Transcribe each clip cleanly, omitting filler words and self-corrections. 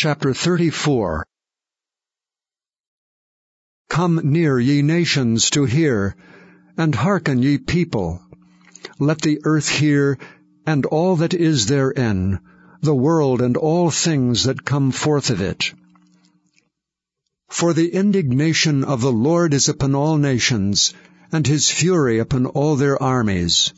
chapter 34. Come near, ye nations, to hear, and hearken, ye people. Let the earth hear, and all that is therein, the world and all things that come forth of it. For the indignation of the Lord is upon all nations, and his fury upon all their armies.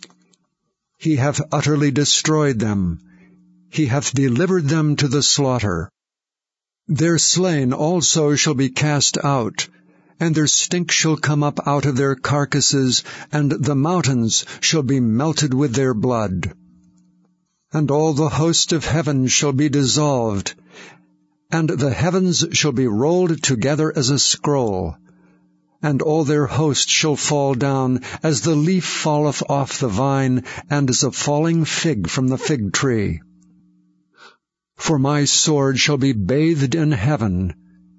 He hath utterly destroyed them. He hath delivered them to the slaughter. Their slain also shall be cast out, and their stink shall come up out of their carcasses, and the mountains shall be melted with their blood. And all the host of heaven shall be dissolved, and the heavens shall be rolled together as a scroll, and all their host shall fall down, as the leaf falleth off the vine, and as a falling fig from the fig tree. For my sword shall be bathed in heaven.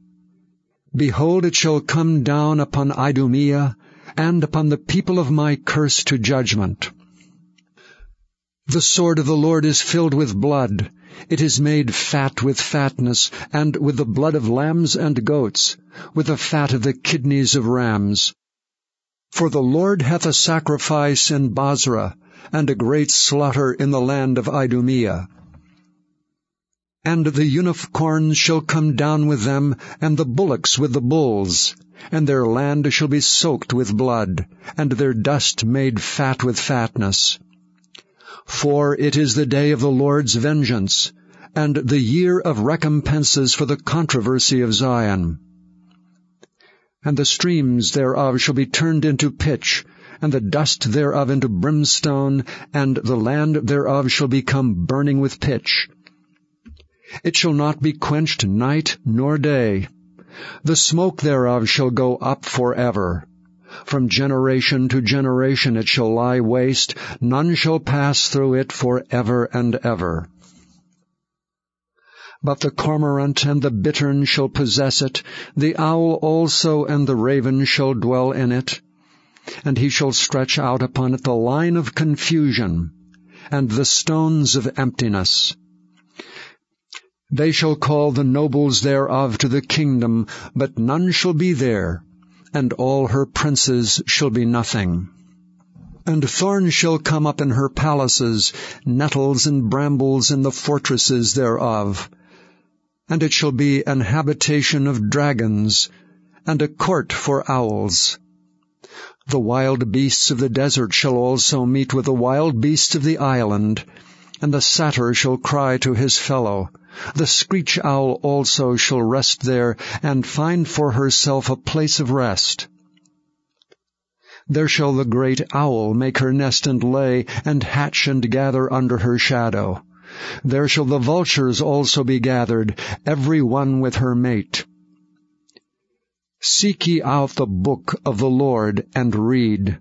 Behold, it shall come down upon Idumea, and upon the people of my curse to judgment. The sword of the Lord is filled with blood. It is made fat with fatness, and with the blood of lambs and goats, with the fat of the kidneys of rams. For the Lord hath a sacrifice in Bozrah, and a great slaughter in the land of Idumea. And the unicorns shall come down with them, and the bullocks with the bulls, and their land shall be soaked with blood, and their dust made fat with fatness. For it is the day of the Lord's vengeance, and the year of recompenses for the controversy of Zion. And the streams thereof shall be turned into pitch, and the dust thereof into brimstone, and the land thereof shall become burning with pitch. It shall not be quenched night nor day. The smoke thereof shall go up forever. From generation to generation it shall lie waste. None shall pass through it forever and ever. But the cormorant and the bittern shall possess it. The owl also and the raven shall dwell in it. And he shall stretch out upon it the line of confusion, and the stones of emptiness. They shall call the nobles thereof to the kingdom, but none shall be there, and all her princes shall be nothing. And thorns shall come up in her palaces, nettles and brambles in the fortresses thereof. And it shall be an habitation of dragons, and a court for owls. The wild beasts of the desert shall also meet with the wild beasts of the island, and the satyr shall cry to his fellow. The screech owl also shall rest there, and find for herself a place of rest. There shall the great owl make her nest and lay, and hatch and gather under her shadow. There shall the vultures also be gathered, every one with her mate. Seek ye out the book of the Lord, and read.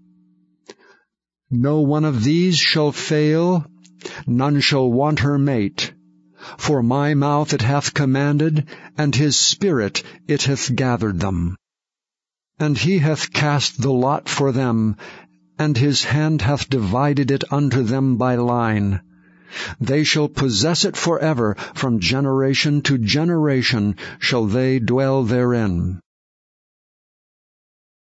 No one of these shall fail, none shall want her mate. For my mouth it hath commanded, and his spirit it hath gathered them. And he hath cast the lot for them, and his hand hath divided it unto them by line. They shall possess it forever, from generation to generation shall they dwell therein.